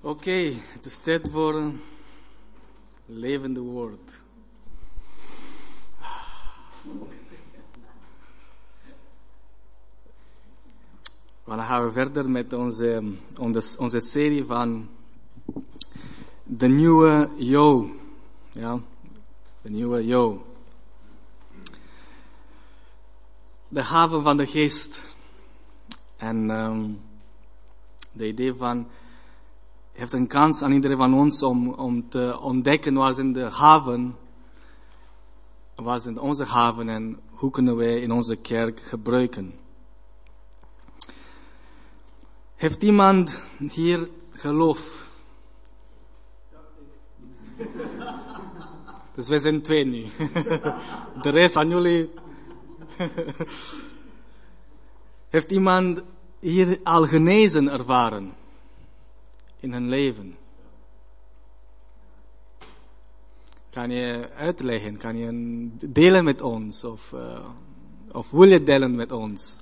Oké, het is tijd voor een levende woord. Dan gaan we verder met onze serie van de nieuwe Jo. Ja, de nieuwe Jo. De haven van de geest. En de idee van heeft een kans aan iedereen van ons om te ontdekken waar zijn de haven, waar zijn onze haven en hoe kunnen wij in onze kerk gebruiken. Heeft iemand hier geloof? Dus wij zijn 2 nu. De rest van jullie. Heeft iemand hier al genezen ervaren in hun leven? Kan je uitleggen? Kan je delen met ons? Of wil je delen met ons?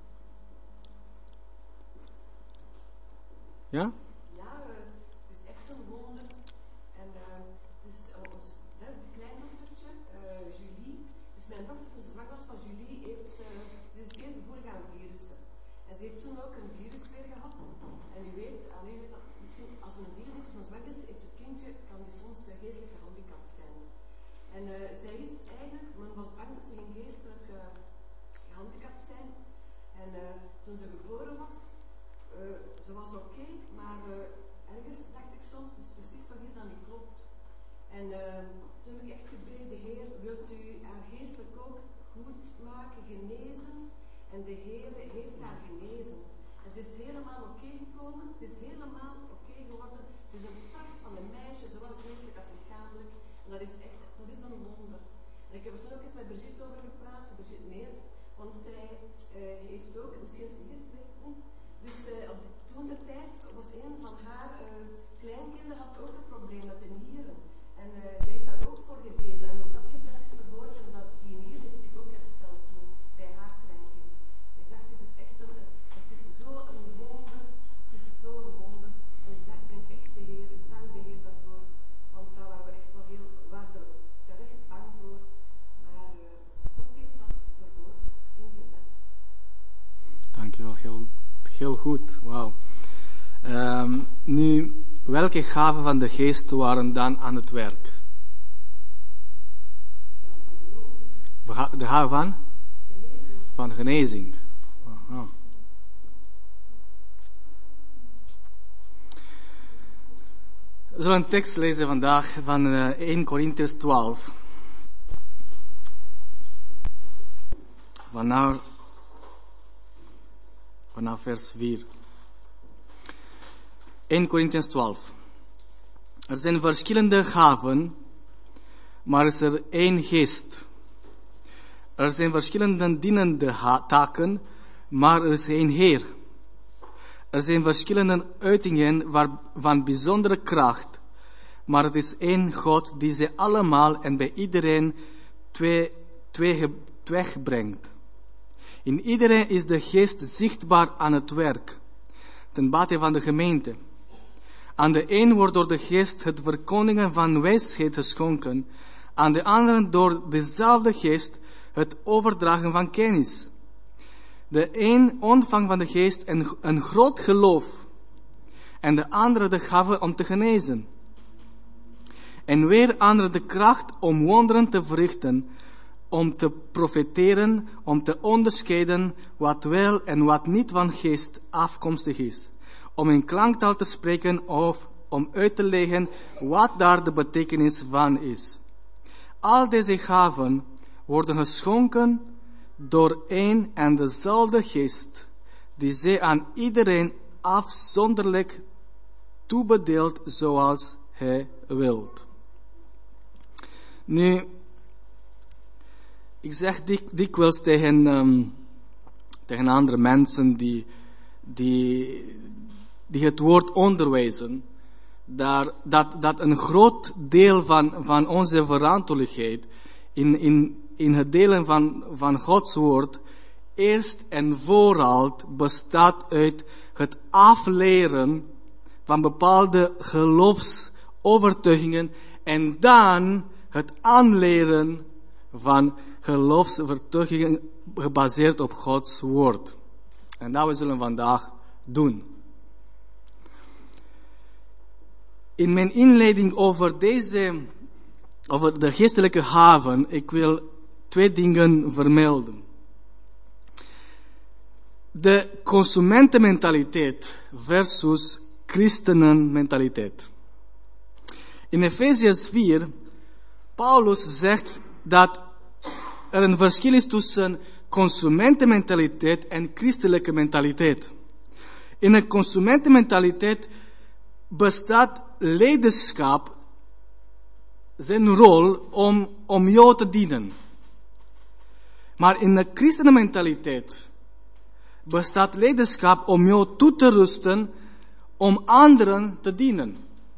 Ja? Ja, het is echt een wonder. En dus ons derde kleindochtertje, Julie. Dus mijn dochter, toen ze zwanger was van Julie, ze is zeer gevoelig aan virussen. En ze heeft toen ook een virus weer gehad. En u weet, misschien als een virus heeft van zwanger is, heeft het kindje, kan die soms geestelijk gehandicapt zijn. En zij is eigenlijk, men was bang dat ze ging geestelijk gehandicapt zijn. En toen ze geboren was, ze was oké, maar ergens dacht ik soms, dus precies toch iets dat niet klopt. En toen heb ik echt gebeden, Heer, wilt u haar geestelijk ook goed maken, genezen? En de Heer heeft haar genezen. En ze is helemaal oké gekomen, ze is helemaal oké geworden. Ze is een pracht van een meisje, zowel geestelijk als lichamelijk. En dat is echt, dat is een wonder. En ik heb er toen ook eens met Brigitte over gepraat, Brigitte Meer, want zij heeft ook, misschien is ze hier, weet ik niet. Dus toen de tijd was een van haar kleinkinderen had ook een probleem met de nieren. En ze heeft daar ook voor gebeden. En ook dat gebed is verhoord en dat die nier heeft zich ook hersteld toen bij haar kleinkind. Ik dacht, het is echt het is zo'n wonder. Het is zo'n wonder. En ik dacht, denk echt de Heer, ik dank de Heer daarvoor. Want daar waren we echt wel waren er terecht bang voor. Maar God heeft dat verhoord in gebed. Dankjewel, heel goed, wauw. Nu, welke gaven van de geest waren dan aan het werk? De gaven van? Van genezing. Aha. We zullen een tekst lezen vandaag van 1 Korintiërs 12. Vanaf vers 4. 1 Korintiërs 12. Er zijn verschillende gaven, maar is er één geest. Er zijn verschillende dienende taken, maar er is één Heer. Er zijn verschillende uitingen van bijzondere kracht, maar het is één God die ze allemaal en bij iedereen teweegbrengt. In iedereen is de geest zichtbaar aan het werk, ten bate van de gemeente. Aan de een wordt door de geest het verkondigen van wijsheid geschonken, aan de andere door dezelfde geest het overdragen van kennis. De een ontvangt van de geest een groot geloof, en de andere de gave om te genezen. En weer andere de kracht om wonderen te verrichten, om te profeteren, om te onderscheiden wat wel en wat niet van geest afkomstig is, om in klanktaal te spreken of om uit te leggen wat daar de betekenis van is. Al deze gaven worden geschonken door één en dezelfde geest, die zij aan iedereen afzonderlijk toebedeelt zoals hij wilt. Nu, ik zeg dikwijls tegen andere mensen die het woord onderwijzen, dat een groot deel van onze verantwoordelijkheid in het delen van Gods woord eerst en vooral bestaat uit het afleren van bepaalde geloofsovertuigingen en dan het aanleren van geloofsovertuigingen gebaseerd op Gods woord. En dat we zullen vandaag doen. In mijn inleiding over de geestelijke haven, ik wil 2 dingen vermelden. De consumentenmentaliteit versus christenenmentaliteit. In Efesiërs 4, Paulus zegt dat er een verschil is tussen consumentenmentaliteit en christelijke mentaliteit. In een consumentenmentaliteit bestaat leiderschap zijn rol om jou te dienen. Maar in de christenenmentaliteit bestaat leiderschap om jou toe te rusten om anderen te dienen.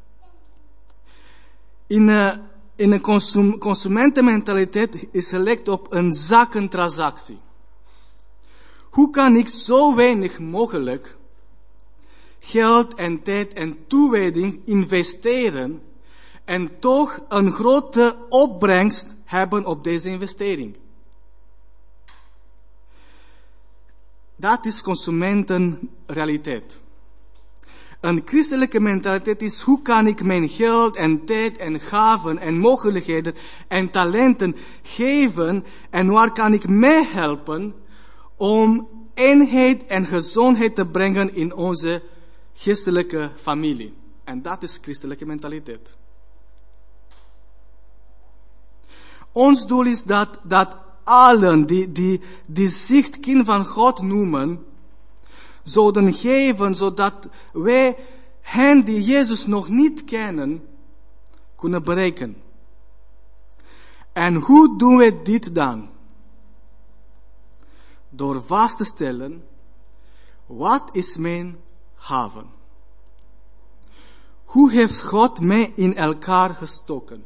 In een consumentenmentaliteit is gelegd op een zakentransactie. Hoe kan ik zo weinig mogelijk geld en tijd en toewijding investeren en toch een grote opbrengst hebben op deze investering? Dat is consumentenrealiteit. Een christelijke mentaliteit is: hoe kan ik mijn geld en tijd en gaven en mogelijkheden en talenten geven en waar kan ik mee helpen om eenheid en gezondheid te brengen in onze geestelijke familie. En dat is christelijke mentaliteit. Ons doel is dat allen die zich kind van God noemen, zouden geven, zodat wij hen die Jezus nog niet kennen, kunnen bereiken. En hoe doen we dit dan? Door vast te stellen, wat is mijn haven? Hoe heeft God mij in elkaar gestoken?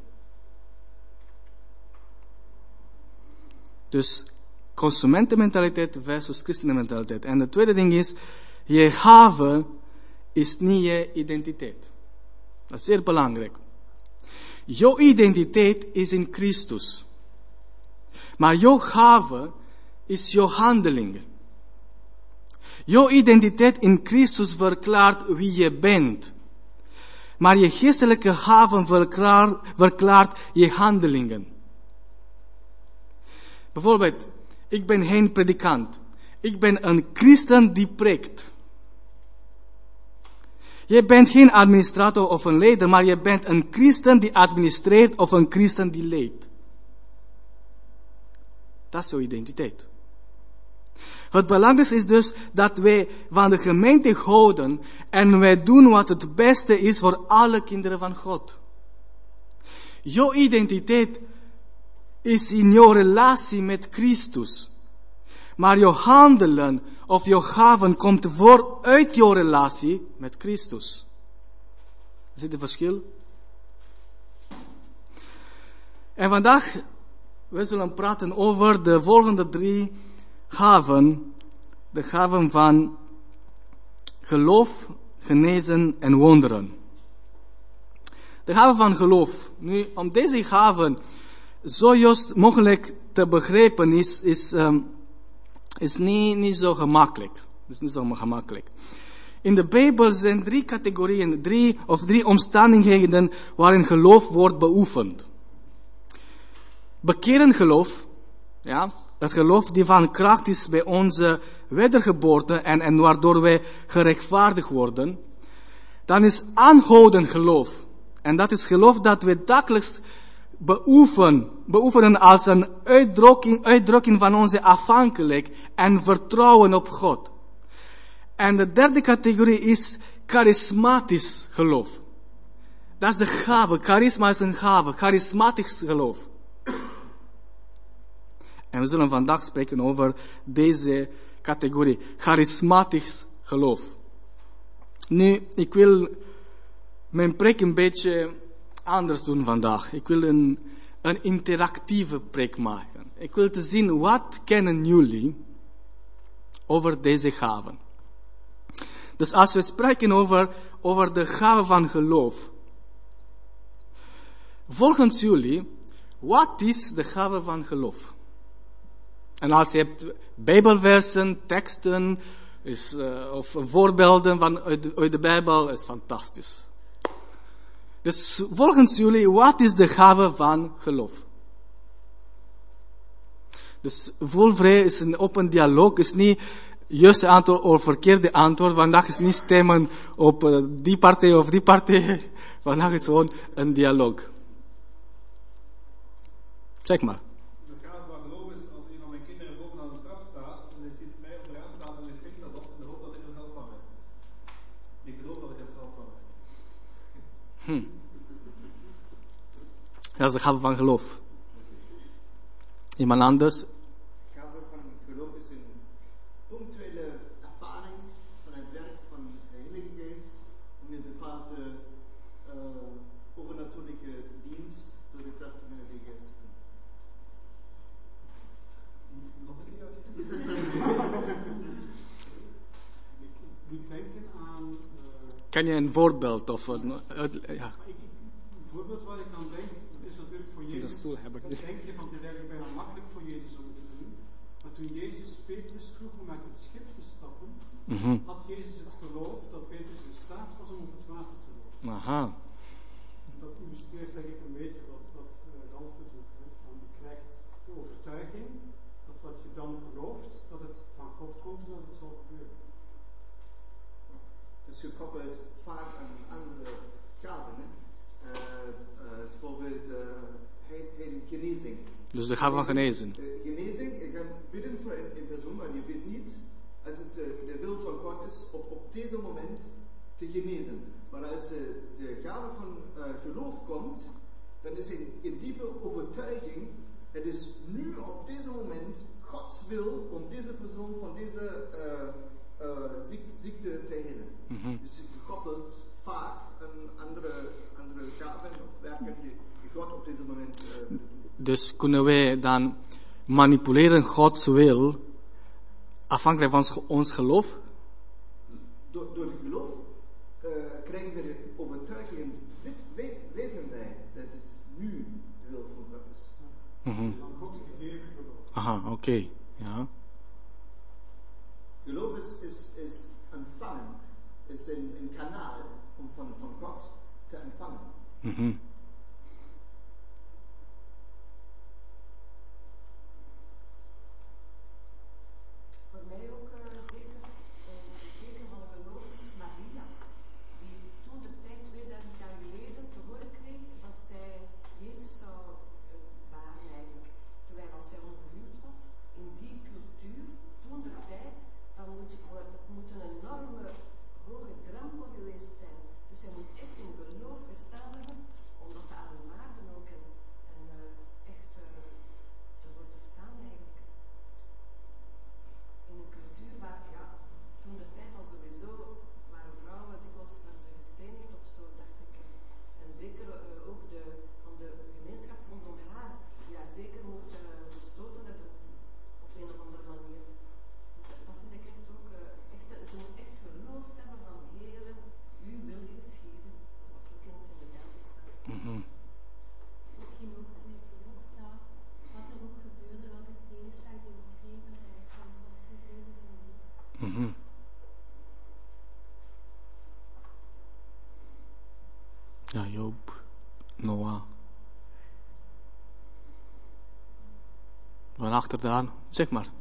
Dus consumentenmentaliteit versus christenenmentaliteit. En de tweede ding is, je haven is niet je identiteit. Dat is zeer belangrijk. Jouw identiteit is in Christus. Maar jouw haven is jouw handelingen. Jouw identiteit in Christus verklaart wie je bent. Maar je geestelijke haven verklaart je handelingen. Bijvoorbeeld, ik ben geen predikant. Ik ben een christen die preekt. Je bent geen administrator of een leider, maar je bent een christen die administreert of een christen die leidt. Dat is jouw identiteit. Het belangrijkste is dus dat wij van de gemeente houden en wij doen wat het beste is voor alle kinderen van God. Jouw identiteit is in jouw relatie met Christus. Maar jouw handelen of jouw gaven komt voort uit jouw relatie met Christus. Zie je het verschil? En vandaag, we zullen praten over de volgende 3 gaven. De gaven van geloof, genezen en wonderen. De gaven van geloof. Nu, om deze gaven zo juist mogelijk te begrijpen is niet zo gemakkelijk. In de Bijbel zijn 3 categorieën, 3 omstandigheden waarin geloof wordt beoefend. Bekeren geloof, ja, het geloof die van kracht is bij onze wedergeboorte en waardoor wij gerechtvaardigd worden. Dan is aanhouden geloof. En dat is geloof dat we dagelijks beoefenen als een uitdrukking van onze afhankelijkheid en vertrouwen op God. En de 3e categorie is charismatisch geloof. Dat is de gave. Charisma is een gave. Charismatisch geloof. En we zullen vandaag spreken over deze categorie. Charismatisch geloof. Nu, ik wil mijn preek een beetje anders doen vandaag. Ik wil een interactieve preek maken. Ik wil te zien, wat kennen jullie over deze gaven? Dus als we spreken over de gave van geloof. Volgens jullie, wat is de gave van geloof? En als je hebt Bijbelversen, teksten, of voorbeelden uit de Bijbel, is fantastisch. Dus volgens jullie, wat is de gave van geloof? Dus voel vrij is een open dialoog, is niet juiste antwoord of verkeerde antwoord. Vandaag is niet stemmen op die partij of die partij. Vandaag is gewoon een dialoog. Zeg maar. De gave van geloof is als een van mijn kinderen bovenaan de trap staat en hij ziet mij onderaan staan en hij springt dat op en hoopt dat ik hem helpt van mij. Ik geloof dat ik het help van mij. Dat is de gave van geloof. Iemand anders? Gave van geloof is een punctuele ervaring van het werk van de Heilige Geest om een bepaalde overnatuurlijke dienst door de kracht van de Heilige Geest te doen. Nog een keer uit. Ik moet denken aan... Ken je een voorbeeld? Of ja. Een voorbeeld waar ik aan denk, dat is natuurlijk voor Jezus. stoel hebben. Dat denk je van, het is eigenlijk bijna makkelijk voor Jezus om het te doen. Maar toen Jezus Petrus vroeg om uit het schip te stappen, had Jezus het geloof dat Petrus in staat was om op het water te lopen. Aha. Dat illustreert denk ik een beetje wat Ralf bedoelt. Van je krijgt de overtuiging dat wat je dan gelooft, dat het van God komt en dat het zal gebeuren. Dat is gekoppeld vaak aan andere gaven. Het voorbeeld genezing. Dus de gave van genezen. Genezing, je kan bidden voor een persoon, maar je bidt niet als het de wil van God is op deze moment te genezen. Maar als de gave van geloof komt, dan is een diepe overtuiging, het is nu op deze moment Gods wil om deze persoon van deze ziekte te helen. Dus het gekoppeld vaak aan andere gaven of werken die God op deze moment doet. Dus kunnen wij dan manipuleren Gods wil afhankelijk van ons geloof? Door het geloof krijgen we de overtuiging, weten wij dat het nu de wil van God is. Van God gegeven geloof. Aha, oké. Ja. Geloof is ontvangen, is een kanaal om van God te ontvangen. Voor mij ook zeker het teken van geloof is Maria, die toen de tijd 2000 jaar geleden te horen kreeg dat zij Jezus zou baren eigenlijk. Terwijl als zij ongehuwd was, in die cultuur, toen de tijd, dat moet een enorme hoge drempel geweest zijn. Dus zij moet echt in geloof gestaan hebben om dat te aanvaarden ook en echt ervoor te staan eigenlijk. In een cultuur waar, ja, toen de tijd al sowieso waren vrouwen dikwijls werden ze gestenigd of zo, dacht ik. En zeker ook van de gemeenschap rondom haar, die haar zeker moet gestoten hebben op een of andere manier. Dus dat vind ik echt ook, ze moet echt geloofd hebben van Heere, uw wil geschieden, zoals het ook in de Bijbel staat. Misschien ook met geloof dat wat er ook gebeurde, welke tegenslag die ook kreeg, dat hij standvast gebleven is. Ja, Job, Noah. Van achter daar, zeg maar.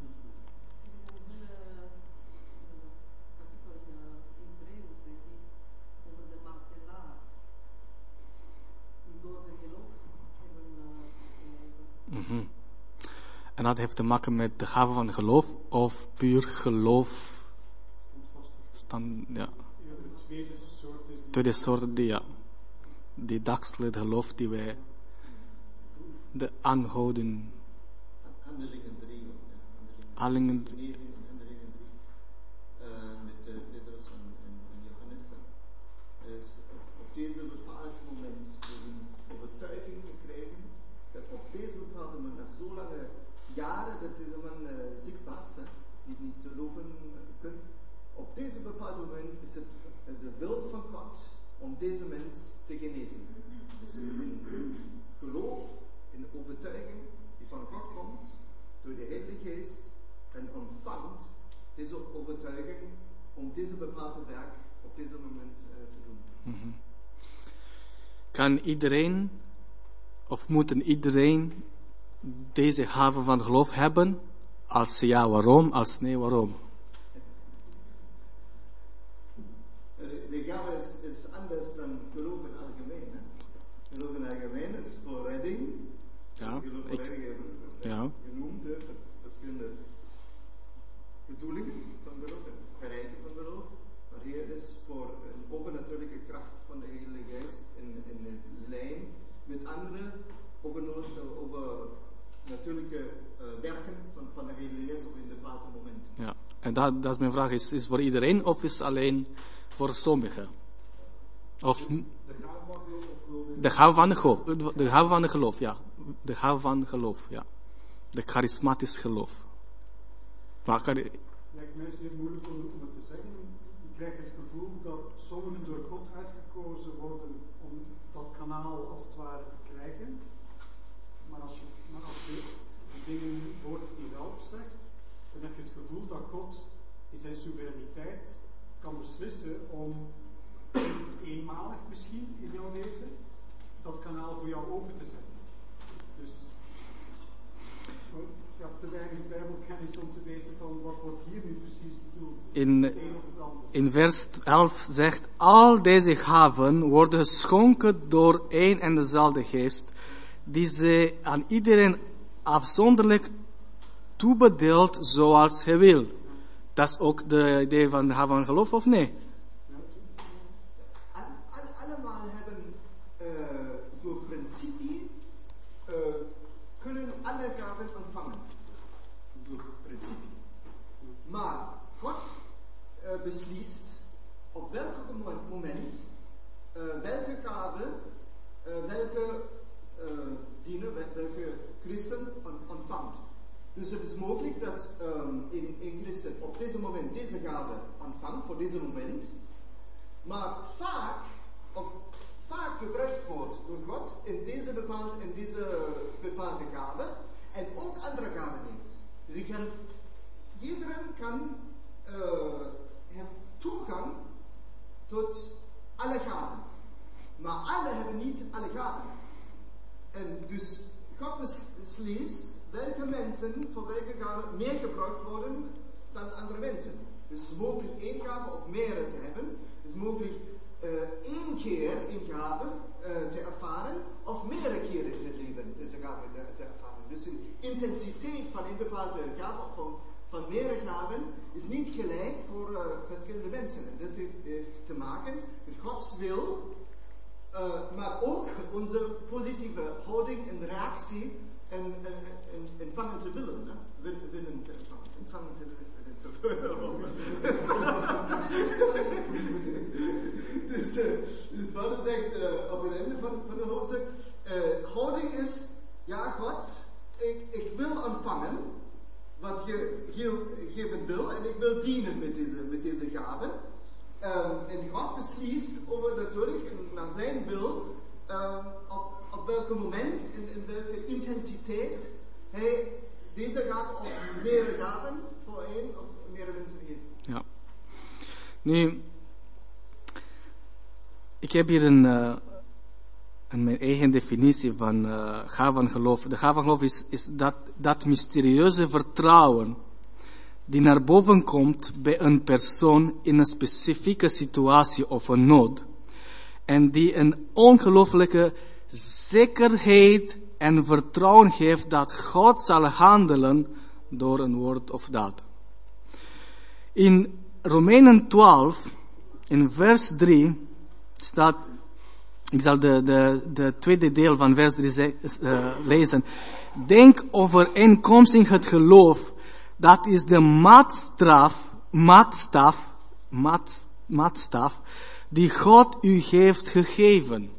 En dat heeft te maken met de gave van geloof of puur geloof? Ja. De tweede soort is Tweede soort, die dagelijks geloof die wij de aanhouden. Handelingen 3. Handelingen. Genezing in Handelingen 3. Met Petrus en Johannes. Dus op deze bepaald moment een overtuiging gekregen dat op deze bepaalde moment, na zo lange jaren dat deze man ziek was, niet te lopen kunt, op deze bepaalde moment is de wil van God om deze mens te genezen. Dus in geloof, in overtuiging die van God komt, door de Heilige Geest, en ontvangt deze overtuiging om deze bepaalde werk op deze moment te doen. Mhm. Kan iedereen, of moeten iedereen deze gave van geloof hebben? Als ja, waarom? Als nee, waarom? De gave is anders dan geloof in algemeen. Hè? Geloof in algemeen is voor redding. Ja, Geloof voor redding hebben genoemd, verschillende bedoelingen van geloof en bereiken van geloof. Maar hier is voor een bovennatuurlijke kracht van de Heilige Geest in lijn met andere over natuurlijke werken van de Heilige Geest op een bepaald moment. Ja, en dat is mijn vraag. Is voor iedereen of is alleen voor sommigen? Of de gave van geloof? De gave van geloof, ja. De gave van geloof, ja. De charismatisch geloof. Maar kan je... Lijkt mij zeer moeilijk om het te zeggen. Je krijgt het gevoel dat sommigen door God uitgekozen worden om dat kanaal als het ware te krijgen. Maar als je de dingen hoort die Ralf zegt, dan heb je het gevoel dat God in zijn soevereiniteit kan beslissen om eenmalig misschien in jouw leven dat kanaal voor jou open te zetten. Dus je hebt te weinig Bijbelkennis om te weten van wat wordt hier nu precies bedoeld. In vers 11 zegt, al deze gaven worden geschonken door één en dezelfde geest, die ze aan iedereen afzonderlijk toebedeelt zoals hij wil. Dat is ook de idee van de gave van geloof, of nee? Allemaal hebben door principe kunnen alle gaven ontvangen. Door principe. Maar God beslist op welk moment welke gave, welke diener, welke christen ontvangt. Dus het is mogelijk dat een christen op deze moment deze gave ontvangt, voor deze moment, maar vaak gebruikt wordt door God in deze bepaalde gave en ook andere gaven heeft. Dus iedereen kan heeft toegang tot alle gaven, maar alle hebben niet alle gaven. En dus God beslist welke mensen voor welke gaven meer gebruikt worden dan andere mensen. Dus het is mogelijk één gave of meerdere te hebben. Het is mogelijk één keer een gave te ervaren of meerdere keren in het leven deze gave te ervaren. Dus de intensiteit van een bepaalde gave of van meerdere gaven is niet gelijk voor verschillende mensen. En dat heeft te maken met Gods wil, maar ook onze positieve houding en reactie en ontvangen te willen. Winnen te ontvangen te willen. Dus Paulus zegt op het einde van de hoofdstuk, houding is, ja God, ik wil ontvangen wat je geven wil en ik wil dienen met deze gaven. En God beslist over natuurlijk naar zijn wil op welk moment en in welke intensiteit hij deze gaven of meerdere gaven voor één of meerdere mensen geeft. Ja. Nu, ik heb hier een mijn eigen definitie van gave van geloof. De gave van geloof is dat mysterieuze vertrouwen die naar boven komt bij een persoon in een specifieke situatie of een nood. En die een ongelooflijke zekerheid en vertrouwen geeft dat God zal handelen door een woord of daad. In Romeinen 12, in vers 3, staat, ik zal de tweede deel van vers 3 lezen. Denk overeenkomstig het geloof, dat is de maatstaf die God u heeft gegeven.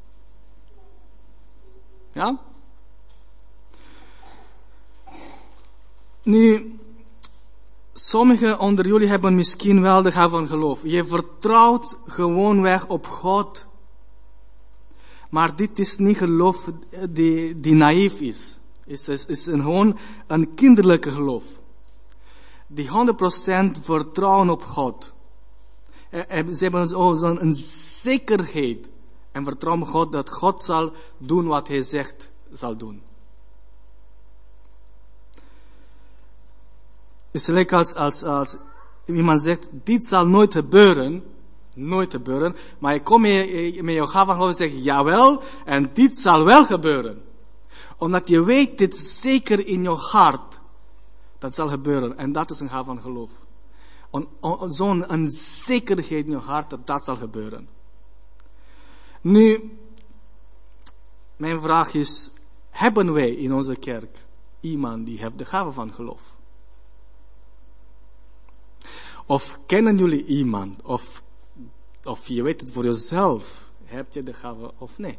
Ja? Nu, Sommigen onder jullie hebben misschien wel de gave van geloof. Je vertrouwt gewoonweg op God. Maar dit is niet geloof die naïef is. Het is gewoon een kinderlijke geloof. Die 100% vertrouwen op God. Ze hebben zo'n zekerheid en vertrouwen op God dat God zal doen wat hij zegt zal doen. Het is lekker als iemand zegt, dit zal nooit gebeuren, maar je komt met je gave van geloof en zegt, jawel, en dit zal wel gebeuren. Omdat je weet, dit zeker in je hart, dat zal gebeuren, en dat is een gave van geloof. Zo'n zekerheid in je hart dat dat zal gebeuren. Nu, mijn vraag is, hebben wij in onze kerk iemand die heeft de gave van geloof? Of kennen jullie iemand, of je weet het voor jezelf, heb je de gave of nee?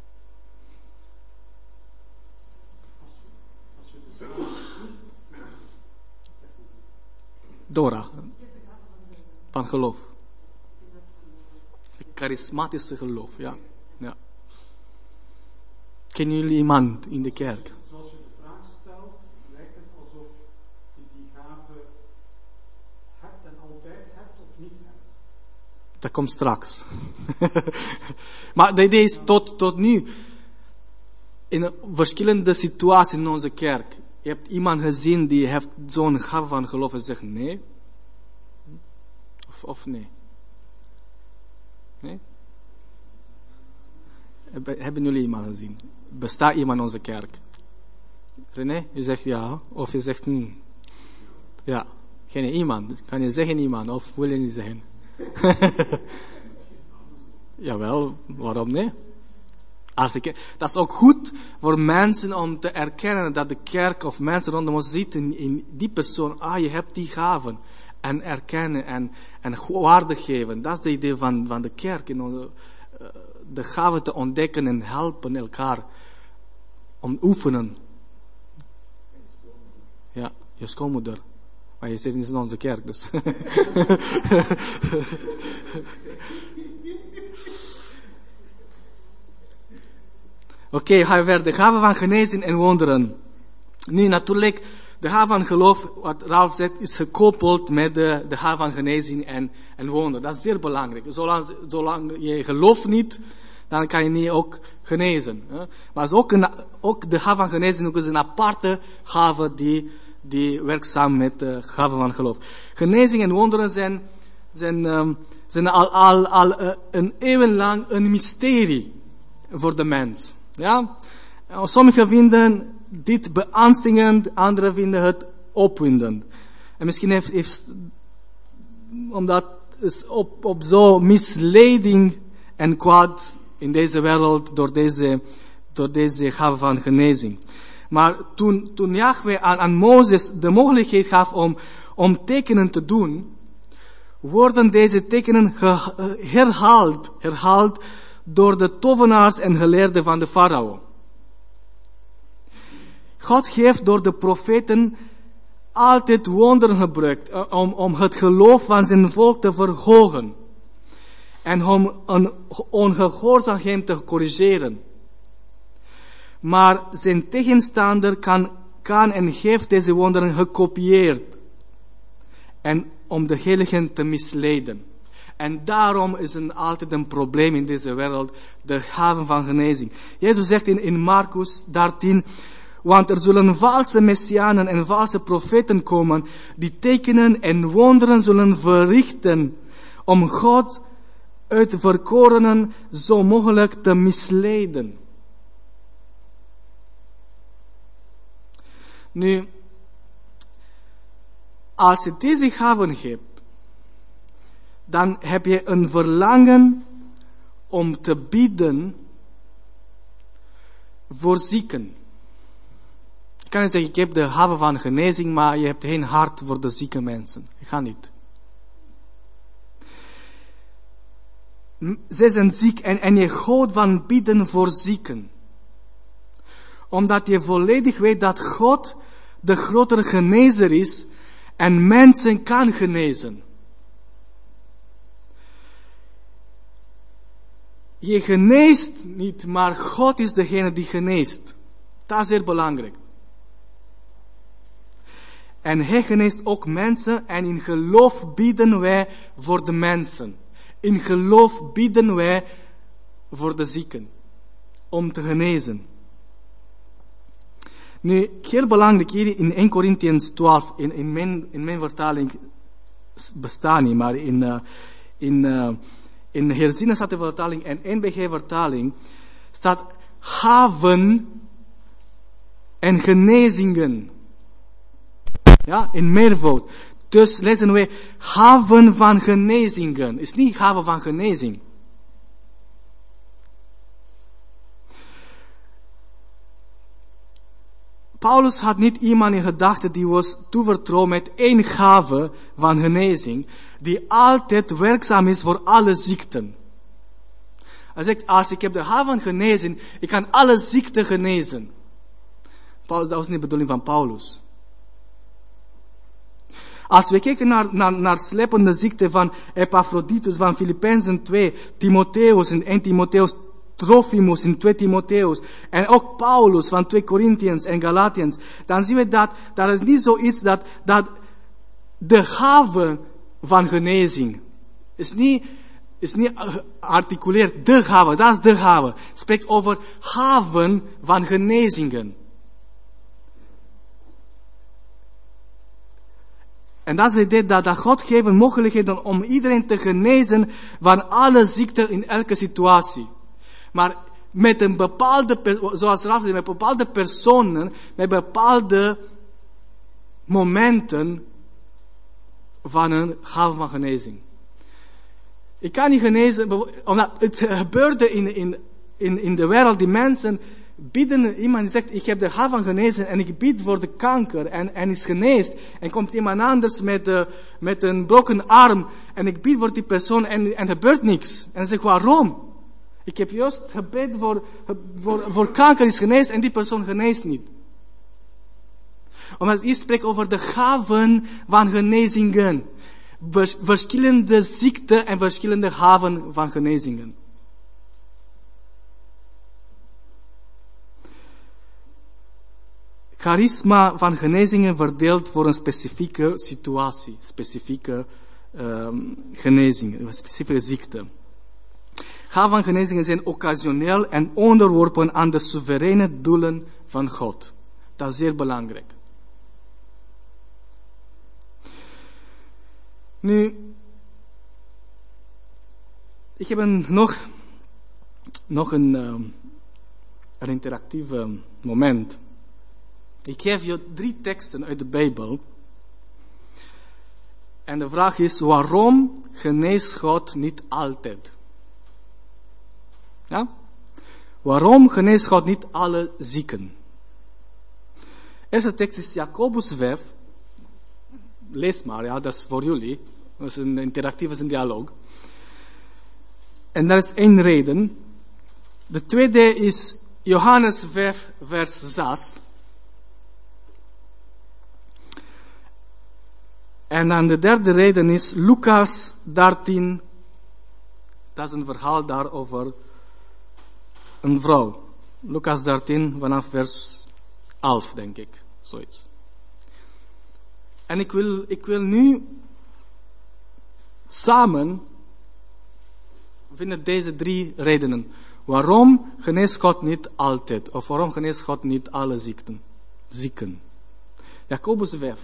Dora, van geloof. Charismatische geloof, ja. Kennen jullie iemand in de kerk? Zoals je de vraag stelt, lijkt het alsof je die gave hebt en altijd hebt of niet hebt. Dat komt straks. Maar de idee is tot nu, in verschillende situaties in onze kerk, je hebt iemand gezien die heeft zo'n gave van geloof en zegt nee? Of nee? Nee? Hebben jullie iemand gezien? Bestaat iemand in onze kerk? René, je zegt ja, of je zegt ja. Ken je iemand? Kan je zeggen iemand, of wil je niet zeggen? Jawel, waarom niet? Dat is ook goed voor mensen om te erkennen dat de kerk of mensen rondom ons zitten in die persoon. Je hebt die gaven. En erkennen en waarde geven. Dat is de idee van de kerk. De gaven te ontdekken en helpen elkaar om oefenen. Ja, je schoonmoeder. Maar je zit niet in onze kerk, dus. Oké, gaan we verder. De gave van genezing en wonderen. Nu, natuurlijk, de gave van geloof, wat Ralf zegt, is gekoppeld met de gave van genezing en wonderen. Dat is zeer belangrijk. Zolang je gelooft niet, dan kan je niet ook genezen. Hè? Maar ook de gave van genezing is een aparte gave die werkt samen met de gave van geloof. Genezing en wonderen zijn al een eeuwenlang een mysterie voor de mens. Ja? Sommigen vinden dit beangstigend, anderen vinden het opwindend. En misschien heeft omdat het op zo misleiding en kwaad in deze wereld door deze gave van genezing. Maar toen Yahweh aan Mozes de mogelijkheid gaf om tekenen te doen, worden deze tekenen herhaald door de tovenaars en geleerden van de farao. God heeft door de profeten altijd wonderen gebruikt om het geloof van zijn volk te verhogen en om een ongehoorzaamheid te corrigeren. Maar zijn tegenstander kan en heeft deze wonderen gekopieerd en om de heiligen te misleiden. En daarom is er altijd een probleem in deze wereld, de gave van genezing. Jezus zegt in Marcus 13, want er zullen valse messianen en valse profeten komen, die tekenen en wonderen zullen verrichten, om God uit de verkorenen zo mogelijk te misleiden. Nu, als je deze gaven hebt, dan heb je een verlangen om te bidden voor zieken. Je kan niet zeggen, ik heb de gave van genezing, maar je hebt geen hart voor de zieke mensen. Dat gaat niet. Ze zijn ziek en je houdt van bidden voor zieken. Omdat je volledig weet dat God de grotere genezer is en mensen kan genezen. Je geneest niet, maar God is degene die geneest. Dat is heel belangrijk. En hij geneest ook mensen en in geloof bidden wij voor de mensen. In geloof bidden wij voor de zieken. Om te genezen. Nu, heel belangrijk hier in 1 Corinthians 12, in mijn vertaling bestaat niet, maar in herziene vertaling en NBG vertaling staat gaven en genezingen. Ja, in meervoud. Dus lezen wij gaven van genezingen. Is niet gaven van genezing. Paulus had niet iemand in gedachten die was toevertrouwd met één gave van genezing, die altijd werkzaam is voor alle ziekten. Hij zegt, als ik heb de gave van genezing, ik kan alle ziekten genezen. Dat was niet de bedoeling van Paulus. Als we kijken naar slepende ziekte van Epaphroditus, van Filippenzen 2, Timotheus in 1 Timotheus, Trophimus in 2 Timotheus, en ook Paulus van 2 Corinthians en Galatians, dan zien we dat is niet zoiets dat de gave van genezing is niet articuleerd de gave, dat is de gave. Het spreekt over gaven van genezingen. En dat is het idee dat God geeft mogelijkheden om iedereen te genezen van alle ziekten in elke situatie. Maar met een bepaalde, zoals Raf zei, met bepaalde personen, met bepaalde momenten van een gave van genezing. Ik kan niet genezen, omdat het gebeurde in de wereld, die mensen bidden, iemand zegt, ik heb de gave van genezen en ik bid voor de kanker en is geneest. En komt iemand anders met een broken arm en ik bid voor die persoon en gebeurt niks. En zeg, waarom? Ik heb juist gebed voor kanker is geneest en die persoon geneest niet. Omdat hier spreekt over de gaven van genezingen. Verschillende ziekten en verschillende gaven van genezingen. Charisma van genezingen verdeeld voor een specifieke situatie, specifieke genezingen, een specifieke ziekte. Gaven van genezingen zijn occasioneel en onderworpen aan de soevereine doelen van God. Dat is zeer belangrijk. Nu, ik heb nog een interactief moment. Ik geef je 3 teksten uit de Bijbel. En de vraag is, waarom geneest God niet altijd? Ja? Waarom geneest God niet alle zieken? Eerste tekst is Jacobus 5. Lees maar, ja, dat is voor jullie. Dat is een interactieve dialoog. En dat is 1 reden. De tweede is Johannes 5, vers 6. En dan de derde reden is Lucas 13. Dat is een verhaal daar over een vrouw. Lucas 13 vanaf vers 11, denk ik. Zoiets. En ik wil nu samen vinden deze 3 redenen. Waarom geneest God niet altijd? Of waarom geneest God niet alle zieken? Jacobus 5.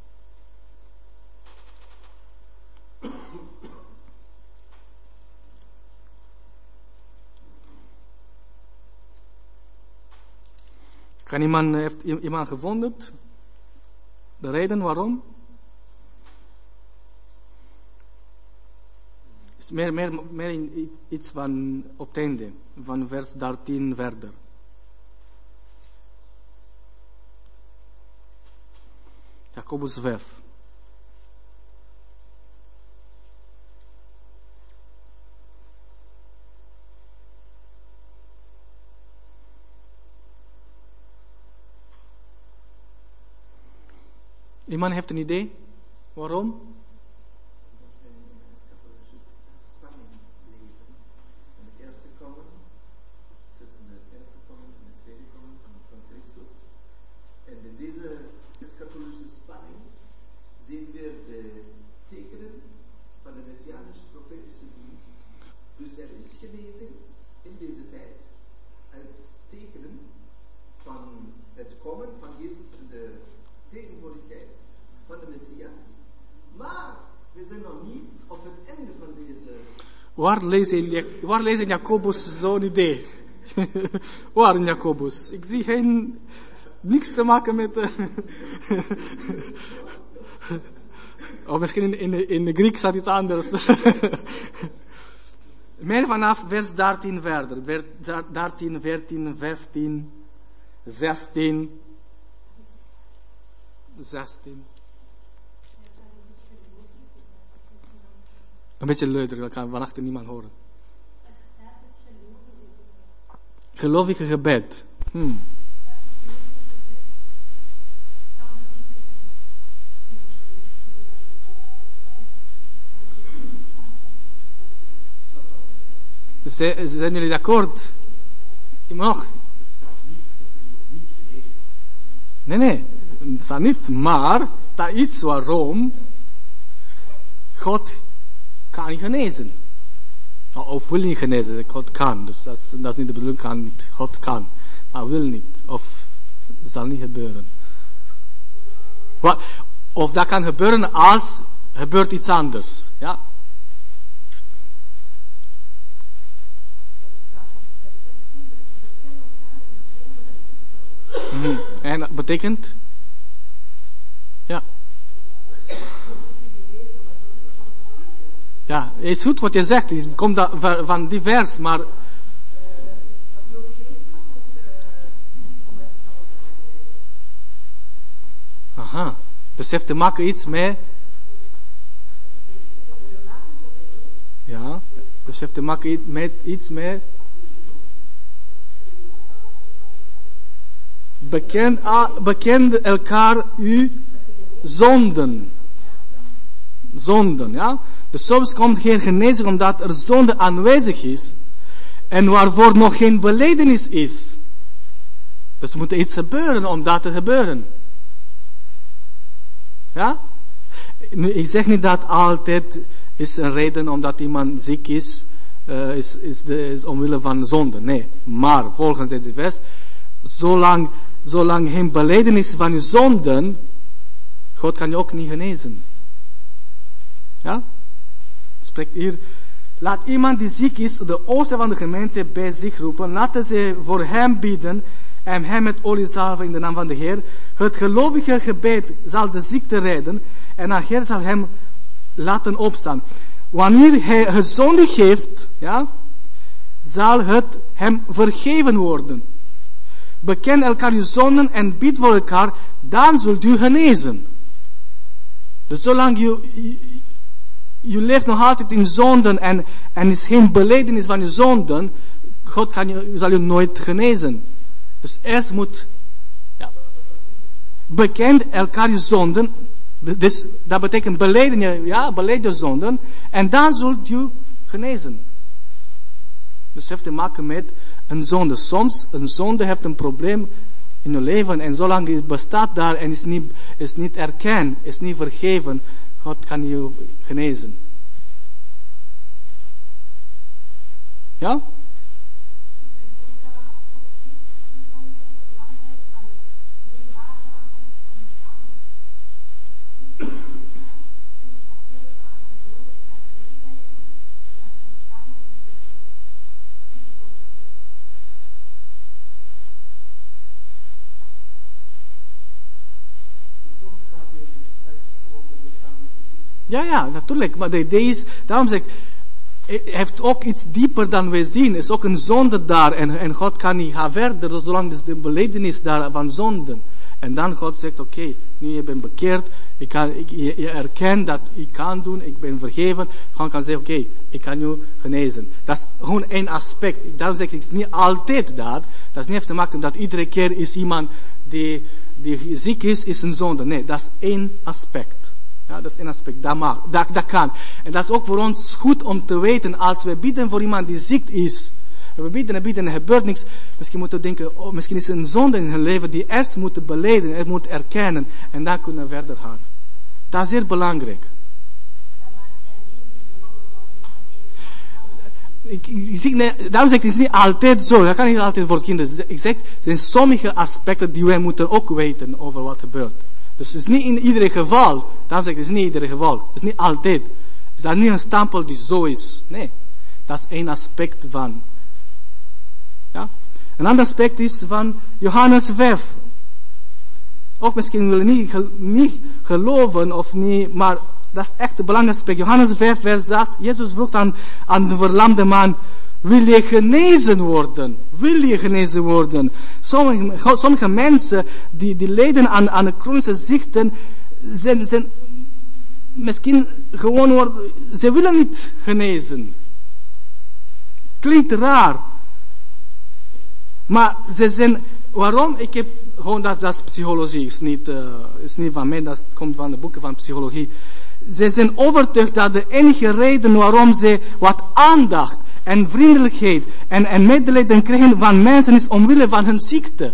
Heeft iemand gevonden? De reden waarom? Is meer iets van op het einde, van vers 13 verder. Jacobus 5. Iemand heeft een idee? Waarom? Omdat we in een eschatologische spanning leven. En het eerste komen, tussen het eerste komen en het tweede komen van Christus. En in deze eschatologische spanning zien we de tekenen van de messianische profetische dienst. Dus er is genezing in deze tijd als tekenen van het komen van Jezus in de tegenwoordigheid van de Messias. Maar we zijn nog niet op het einde van deze. Waar lees in Jacobus zo'n idee? Waar in Jacobus? Ik zie niks te maken met. Of misschien in de Griek staat iets anders. Meer vanaf vers 13 verder. 13, 14, 15, 16. 16. Een beetje luider, dan kan van achter niemand horen. Gelovige gebed. Zijn jullie akkoord? Nog? Nee, het staat niet, maar er staat iets waarom God kan genezen. Of wil niet genezen, God kan. Dus dat is niet de bedoeling, kan niet. God kan, maar wil niet. Of het zal niet gebeuren. Of dat kan gebeuren als gebeurt iets anders. Ja. En dat betekent? Ja. Ja, is goed wat je zegt. Het komt van die vers, maar. Aha. Dus heeft te maken iets met. Ja. Dus heeft te maken met iets met. Bekend elkaar uw zonden. Zonden, ja. Dus soms komt geen genezing omdat er zonde aanwezig is. En waarvoor nog geen belijdenis is. Dus er moet iets gebeuren om dat te gebeuren. Ja? Nu, ik zeg niet dat altijd is een reden omdat iemand ziek is. Is omwille van zonde. Nee. Maar volgens deze vers. Zolang geen belijdenis van je zonden. God kan je ook niet genezen. Ja? Spreekt hier. Laat iemand die ziek is, de oosten van de gemeente bij zich roepen. Laten ze voor hem bidden. En hem met olie salven in de naam van de Heer. Het gelovige gebed zal de ziekte redden. En de Heer zal hem laten opstaan. Wanneer hij gezondigd heeft, ja, zal het hem vergeven worden. Beken elkaar je zonden en bid voor elkaar. Dan zult u genezen. Dus zolang je leeft nog altijd in zonden en is geen belijdenis van je zonden, God zal je nooit genezen. Dus eerst moet, ja, bekend elkaar je zonden, dus dat betekent beleid je zonden, en dan zult je genezen. Dus het heeft te maken met een zonde. Soms, een zonde heeft een probleem in je leven, en zolang het bestaat daar en is niet erkend, is niet vergeven, God kan je genezen. Ja? Ja, natuurlijk. Maar de idee is, daarom zeg ik, het heeft ook iets dieper dan wij zien. Er is ook een zonde daar. En God kan niet gaan verder, zolang er de belijdenis daar van zonden. En dan God zegt, oké, nu je bent bekeerd. Je erkent dat ik kan doen, ik ben vergeven. God kan zeggen, oké, ik kan je genezen. Dat is gewoon één aspect. Daarom zeg ik, het is niet altijd daar. Dat is niet even te maken dat iedere keer is iemand die ziek is een zonde. Nee, dat is één aspect. Ja, dat is één aspect. Dat kan. En dat is ook voor ons goed om te weten, als we bidden voor iemand die ziek is, en we bidden en er gebeurt niks, misschien moeten we denken, oh, misschien is er een zonde in hun leven die eerst moeten beleden, en moeten erkennen, en dan kunnen we verder gaan. Dat is zeer belangrijk. Daarom zeg ik, het is niet altijd zo. Dat kan niet altijd voor kinderen. Ik zeg, er zijn sommige aspecten die wij moeten ook weten over wat gebeurt. Dus het is niet in ieder geval. Daarom zeg ik, het is niet in ieder geval. Het is niet altijd. Het is niet een stempel die zo is. Nee. Dat is één aspect van. Ja? Een ander aspect is van Johannes 5. Ook misschien willen niet geloven of niet, maar dat is echt een belangrijk aspect. Johannes 5 vers 6. Jezus vroeg aan de verlamde man, wil je genezen worden? Wil je genezen worden? Sommige mensen die lijden aan de chronische ziekten, zijn misschien gewoon ze willen niet genezen. Klinkt raar. Maar ze zijn, waarom? Ik heb gewoon, dat is psychologie, is niet van mij, dat komt van de boeken van psychologie. Ze zijn overtuigd dat de enige reden waarom ze wat aandacht en vriendelijkheid en medelijden krijgen van mensen is omwille van hun ziekte.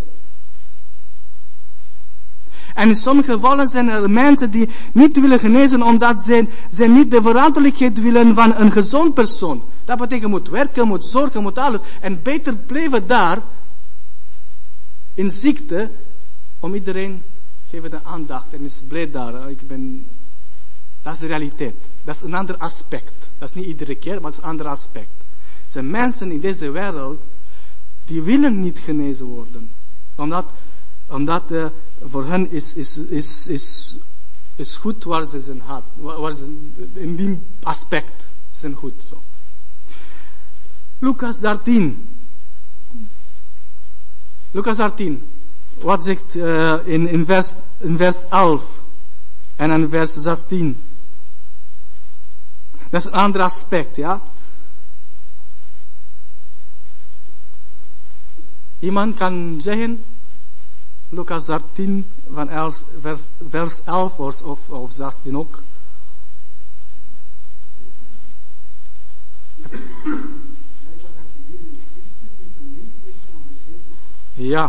En in sommige gevallen zijn er mensen die niet willen genezen omdat ze niet de verantwoordelijkheid willen van een gezond persoon. Dat betekent moet werken, moet zorgen, moet alles. En beter blijven daar in ziekte om iedereen geven de aandacht en is blij daar. Dat is de realiteit. Dat is een ander aspect. Dat is niet iedere keer, maar dat is een ander aspect. Er zijn mensen in deze wereld die willen niet genezen worden. Omdat voor hen is goed waar ze zijn hart. In die aspect zijn goed. Zo. Lucas 13. Wat zegt in vers 11 en in vers 16. Dat is een ander aspect, ja. Iemand kan zeggen, Lucas 13 van vers 11 of 16 ook. Ja.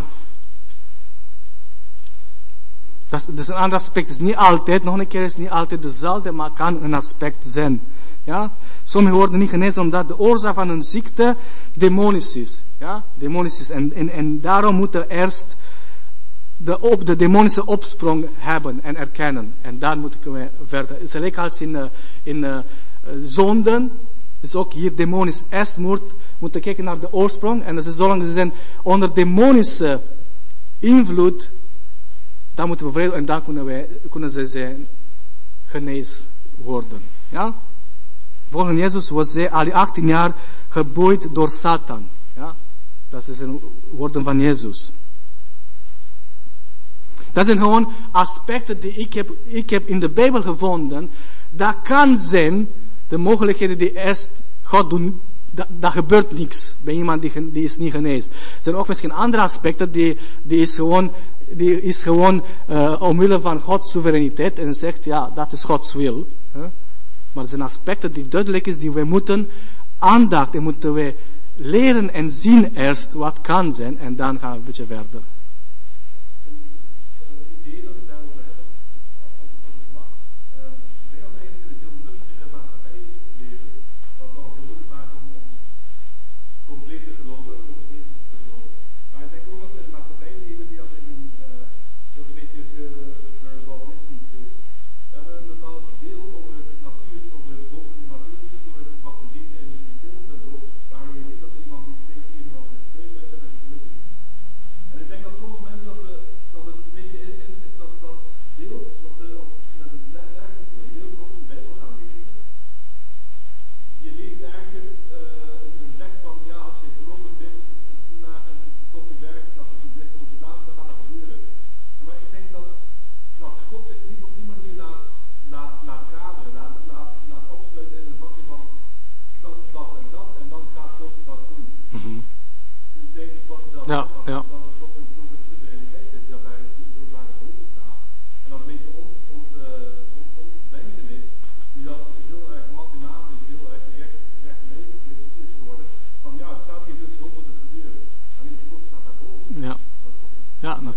Dat is een ander aspect. Het is niet altijd, nog een keer, is niet altijd dezelfde, maar kan een aspect zijn. Ja? Sommigen worden niet genezen omdat de oorzaak van hun ziekte demonisch is. Ja? Demonisch is. En daarom moeten we eerst de demonische opsprong hebben en erkennen. En dan moeten we verder. Het is gelijk als in zonden, is ook hier demonisch. Eerst moeten kijken naar de oorsprong. En dat is zolang ze zijn onder demonische invloed, dan moeten we vrede en dan kunnen ze zijn genezen worden. Ja? Volgens Jezus was hij al 18 jaar geboeid door Satan. Ja? Dat is een woorden van Jezus. Dat zijn gewoon aspecten die ik heb in de Bijbel gevonden. Dat kan zijn de mogelijkheden die eerst God doet. Dat gebeurt niks bij iemand die is niet genezen. Er zijn ook misschien andere aspecten die is gewoon omwille van Gods soevereiniteit en zegt, ja, dat is Gods wil. Maar er zijn aspecten die duidelijk is, die we moeten aandacht en moeten we leren en zien eerst wat kan zijn en dan gaan we een beetje verder. En ik denk dat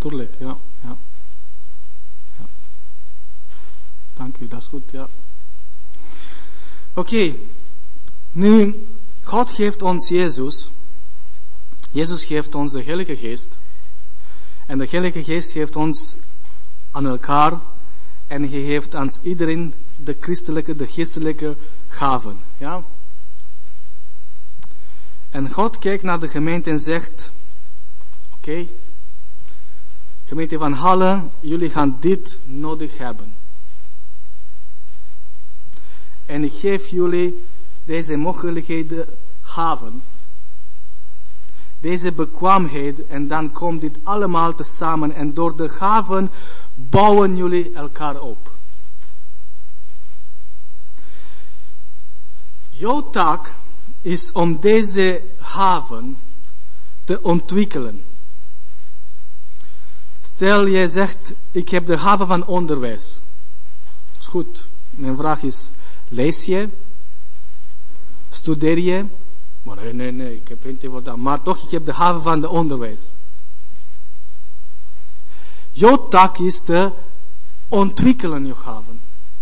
natuurlijk, ja. Dank u, dat is goed, ja. Oké, nu, God geeft ons Jezus. Jezus geeft ons de Heilige Geest. En de Heilige Geest geeft ons aan elkaar. En hij geeft aan iedereen de christelijke, de geestelijke gaven. Ja? En God kijkt naar de gemeente en zegt, oké, gemeente van Halle, jullie gaan dit nodig hebben. En ik geef jullie deze mogelijkheden, gaven. Deze bekwaamheid, en dan komt dit allemaal tezamen. En door de gaven bouwen jullie elkaar op. Jouw taak is om deze gaven te ontwikkelen. Stel, jij zegt, ik heb de gave van onderwijs. Dat is goed. Mijn vraag is, lees je? Studeer je? Maar nee, ik heb geen tijd voor dat. Maar toch, ik heb de gave van de onderwijs. Jouw taak is te ontwikkelen je gaven.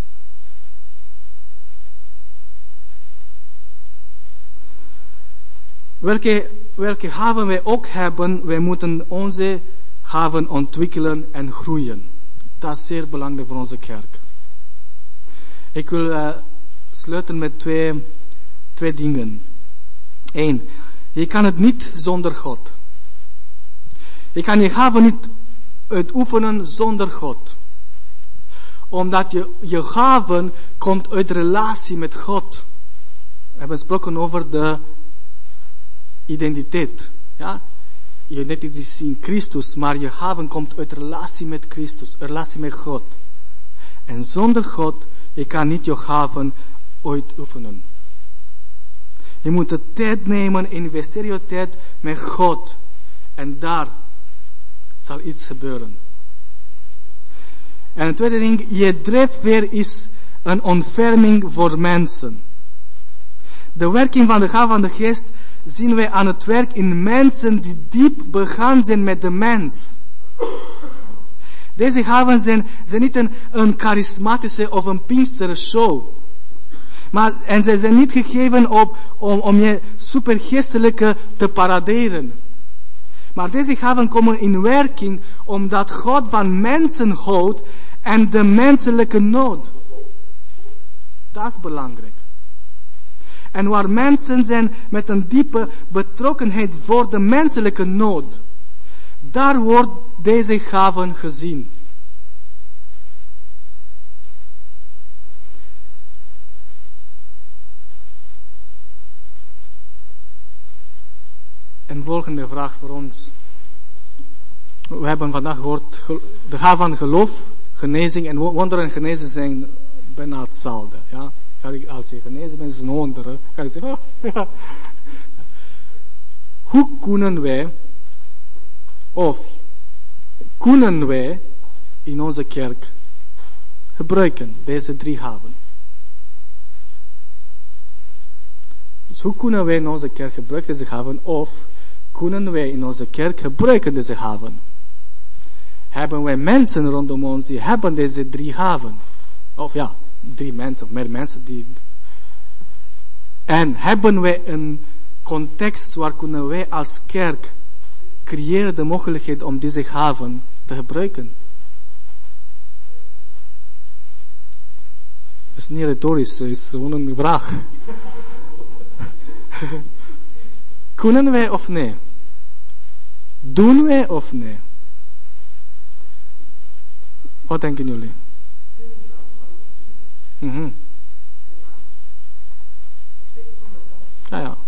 Welke gaven wij ook hebben, wij moeten onze gaven ontwikkelen en groeien. Dat is zeer belangrijk voor onze kerk. Ik wil sluiten met twee dingen. 1. Je kan het niet zonder God. Je kan je gaven niet uitoefenen zonder God. Omdat je gaven komt uit relatie met God. We hebben gesproken over de identiteit. Ja? Je identiteit is in Christus, maar je gaven komt uit relatie met Christus, relatie met God. En zonder God, je kan niet je gaven uitoefenen. Je moet de tijd nemen, investeer je tijd met God. En daar zal iets gebeuren. En het tweede ding, je drijfveer is een ontferming voor mensen. De werking van de gave van de geest zien wij aan het werk in mensen die diep begaan zijn met de mens. Deze gaven zijn niet een charismatische of een Pinkstershow. En zij zijn niet gegeven om je supergeestelijke te paraderen. Maar deze gaven komen in werking omdat God van mensen houdt en de menselijke nood. Dat is belangrijk. En waar mensen zijn met een diepe betrokkenheid voor de menselijke nood, daar wordt deze gaven gezien. Een volgende vraag voor ons. We hebben vandaag gehoord, de gave van geloof, genezing en wonderen en genezing zijn bijna hetzelfde. Ja? Als je genezen bent, is een wonder. Ga je zeggen, oh, ja. Hoe kunnen wij in onze kerk gebruiken deze 3 gaven? Dus hoe kunnen wij in onze kerk gebruiken deze gaven? Of kunnen wij in onze kerk gebruiken deze gaven? Hebben wij mensen rondom ons die hebben deze 3 gaven? Of ja, 3 mensen of meer mensen die... En hebben wij een context waar kunnen wij als kerk creëren de mogelijkheid om deze gaven te gebruiken? Dat is niet retorisch, het is gewoon een vraag. Kunnen wij of nee? Doen wij of nee? Wat denken jullie? Mm-hmm. Ja. Ja,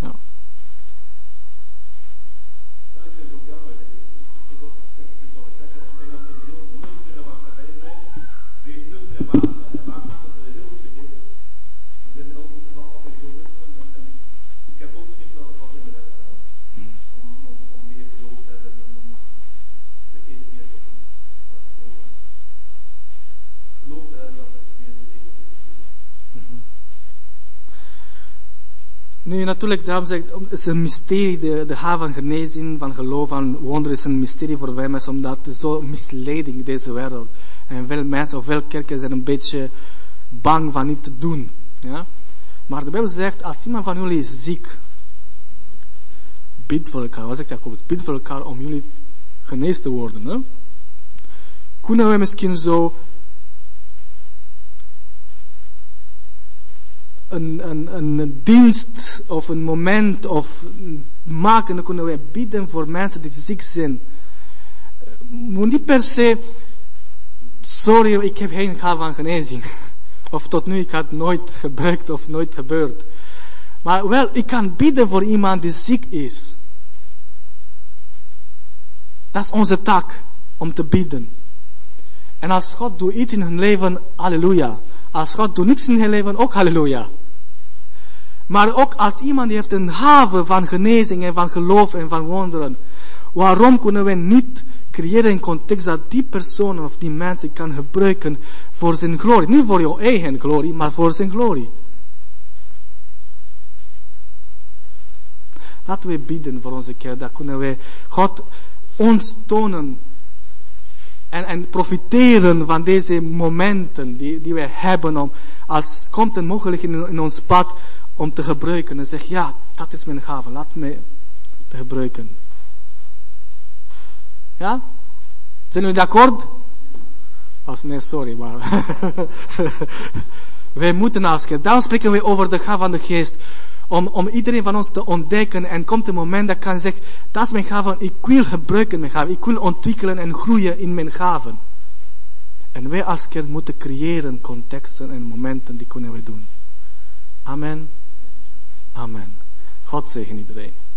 ik vind het ook jammer. Ik wil zeggen, ik denk dat we een heel nuchtere maatschappij zijn. Wees nuchter en waakzaam dat we er heel goed beginnen. We zijn altijd heel nuchter en ik heb ook gezien dat het wat in de rest gaat. Om meer geloof te hebben en om de kind meer te geloof te hebben dat het meer in de dingen is. Nu, natuurlijk, daarom zeg ik, het is een mysterie, de gave van genezing, van geloof, van wonder is een mysterie voor wij mensen, omdat het zo misleiding in deze wereld. En veel mensen of veel kerken zijn een beetje bang van niet te doen. Ja? Maar de Bijbel zegt, als iemand van jullie is ziek, bid voor elkaar. Wat zegt Jacobus? Bid voor elkaar om jullie genezen te worden. Hè? Kunnen we misschien zo een dienst of een moment of maken, dan kunnen wij bidden voor mensen die ziek zijn. Moet niet per se, sorry, ik heb geen gave van genezing. Of tot nu, ik had nooit gebruikt of nooit gebeurd. Maar wel, ik kan bidden voor iemand die ziek is. Dat is onze taak, om te bidden. En als God doet iets in hun leven, halleluja. Als God doet niks in hun leven, ook halleluja. Maar ook als iemand die heeft een gave van genezing en van geloof en van wonderen. Waarom kunnen we niet creëren een context dat die persoon of die mensen kan gebruiken voor zijn glorie? Niet voor jouw eigen glorie, maar voor zijn glorie. Laten we bidden voor onze kerk. Dat kunnen wij God ons tonen. En profiteren van deze momenten die wij hebben om, als komt een mogelijkheid in ons pad om te gebruiken. En zeg, ja, dat is mijn gave, laat me te gebruiken. Ja? Zijn jullie akkoord? Nee, sorry, maar wij moeten als kerk, daarom spreken we over de gave van de geest. Om iedereen van ons te ontdekken en komt een moment dat kan zeggen, dat is mijn gave, ik wil gebruiken mijn gave, ik wil ontwikkelen en groeien in mijn gaven. En wij als kerk moeten creëren contexten en momenten die kunnen we doen. Amen. Amen. God zegen iedereen.